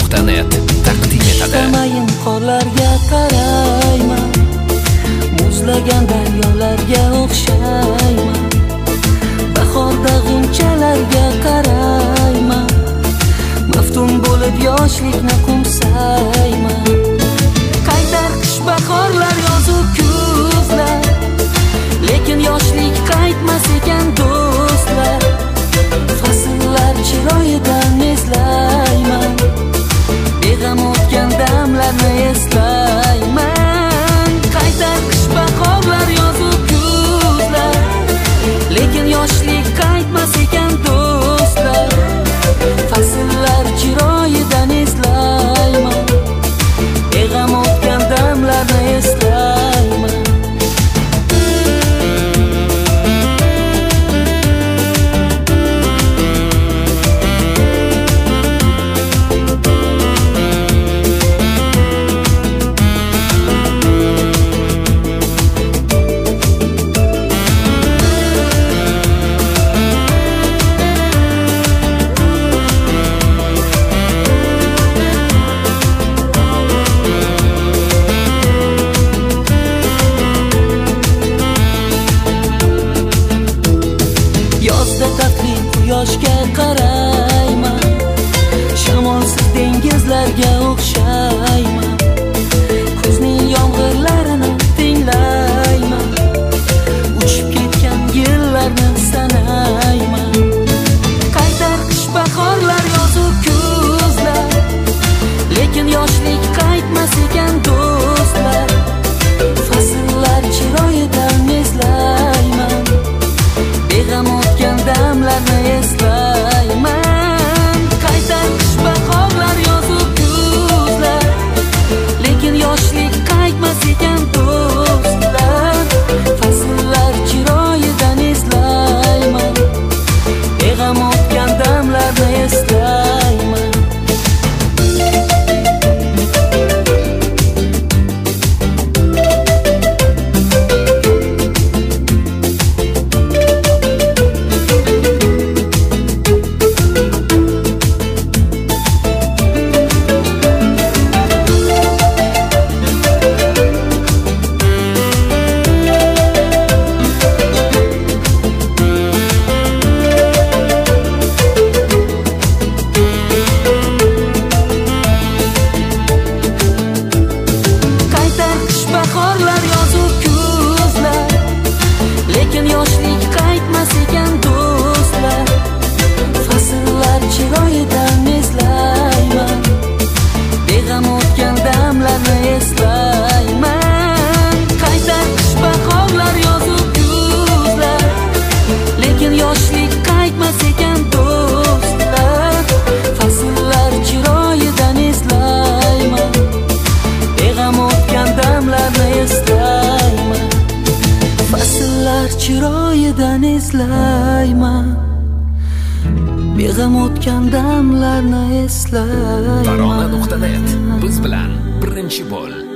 Tarona.net taqdim etadi. Ishqamayin qorlarga qarayman, muzlagan daryolarga o'xshayman. Bahorda g'unchalarga qarayman, maftun bo'lib yoshlikni qo'msayman. Qaytar qish bahorlar, yozu kuzlar, lekin yoshlik qaytmas ekan do'stlar. Fasllar chiroyidan eslayman, beg'am o'tgan damlarni eslayman. Qaytar qish bahorlar, yozu kuzlar, lekin yoshlik qaytmas ekan do'stlar. Fasllar chiroyidan eslayman, beg'am o'tgan damlarni eslayman. Quyoshga qarayman, shamolsiz dengizlarga o'xshayman. Kuzning yomg'irlarini tinglayman, uchib ketgan yillarni sanayman. Qaytar qish bahorlar, yozu kuzlar, lekin yoshlik qaytmas ekan do'stlar. Fasllar chiroyidan eslayman, beg'am o'tgan damlarni eslayman. Qaytar qish bahorlar, yozu kuzlar, lekin yoshlik qaytmas ekan do'stlar. Fasllar chiroyidan eslayman, beg'am o'tgan damlarni eslayman. Chiroyidan eslayman, beg'am o'tgan damlarni eslayman. Tarona.net biz bilan birinchi bo'l.